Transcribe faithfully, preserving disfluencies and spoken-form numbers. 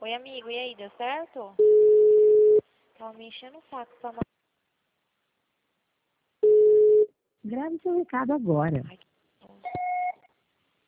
Oi, amigo, e aí, deu certo? Tava me enchendo o saco pra... Grave seu recado agora. Ai,